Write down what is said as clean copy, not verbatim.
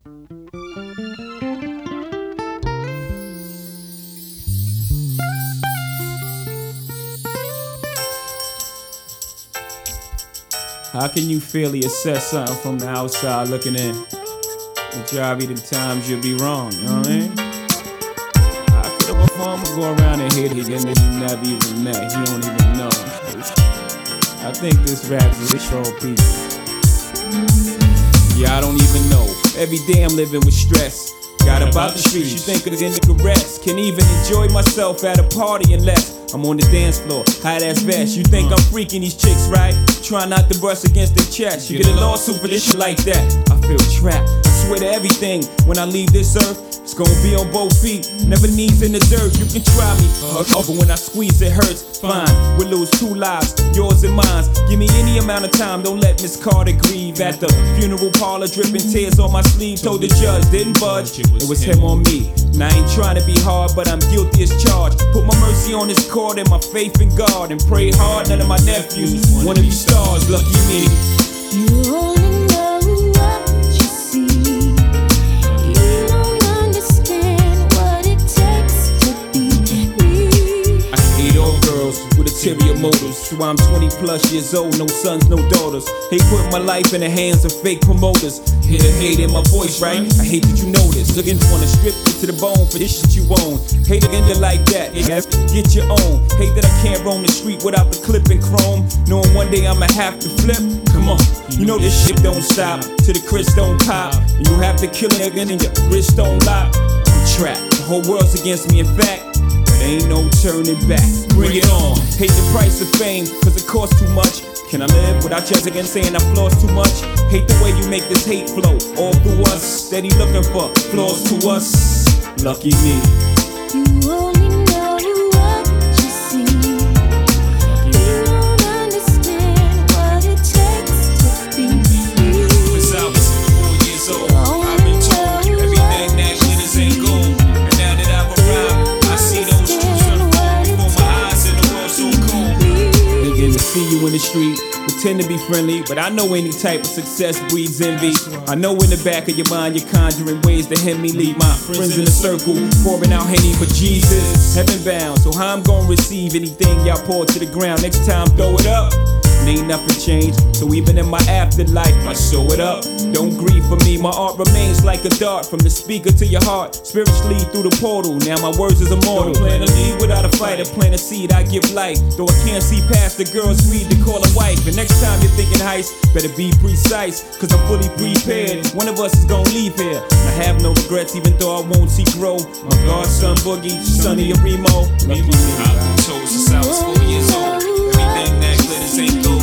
How can you fairly assess something from the outside looking in? Majority of the times you'll be wrong, you know what I mean? How could a performer go around and hit again that you never even met? You don't even know. I think this rap is a troll piece. Yeah, I don't even know. Every day I'm living with stress. Got about the streets, you think of the nigga rest. Can't even enjoy myself at a party unless I'm on the dance floor, high ass vest. You think I'm freaking these chicks, right? Try not to brush against their chest. You get a lawsuit for this shit like that. I feel trapped. I swear to everything. When I leave this earth, it's gonna be on both feet. Never knees in the dirt. You can try me, but when I squeeze it hurts. Fine, we'll lose 2 lives, yours and mine. Give me any amount of time. Don't let Miss Carter grieve. At the funeral parlor, dripping tears on my sleeve. Told the judge, didn't budge. It was him on me. Now I ain't trying to be hard, but I'm guilty as charged. Put my mercy on this court and my faith in God, and pray hard. None of my nephews wanna be stars. Lucky me. You only know what you see. You don't understand what it takes to be me. I hate all girls with ulterior motives. So I'm 20 plus years old, no sons, no daughters. Hate putting my life in the hands of fake promoters. Hear the hate in my voice, right? I hate that you know this. Looking wanna strip you to the bone for this shit you own. Hate again you like that, get your own. Hate that I can't roam the street without the clip and chrome. Knowing one day I'ma have to flip. Come on, you know this shit don't stop till the Chris don't pop. And you have to kill a nigga and your wrist don't lock. I'm trapped, the whole world's against me in fact. Ain't no turning back, bring it on. Hate the price of fame, cause it costs too much. Can I live without just again saying I floss too much? Hate the way you make this hate flow all through us. Steady looking for flaws to us. Lucky me. You only know what you see. You don't understand what it takes to be me. Since I was 4 years old, I've been told everything that glitters ain't gold. And now that I've arrived, I see those truths unfold before my eyes and the world so cold. Begin to see you in the street, pretend to be friendly, but I know any type of success breeds envy. I know in the back of your mind you're conjuring ways to hem me. Leave my friends in a circle, pouring out Henny for Jesus, heaven bound. So how I'm gonna receive anything y'all pour to the ground? Next time throw it up. And ain't nothing changed, so even in my afterlife I show it up. Don't grieve for me, my art remains like a dart. From the speaker to your heart, spiritually through the portal. Now my words is immortal. Don't plan to leave without a fight, I plant a seed, I give light. Though I can't see past the girl's greed to call a wife. And next time you're thinking heist, better be precise, cause I'm fully prepared. One of us is gonna leave here. I have no regrets even though I won't see grow. My godson Boogie, Sonny and Remo. Lucky me. I've been told since I was 4 years old, everything that glitters ain't gold.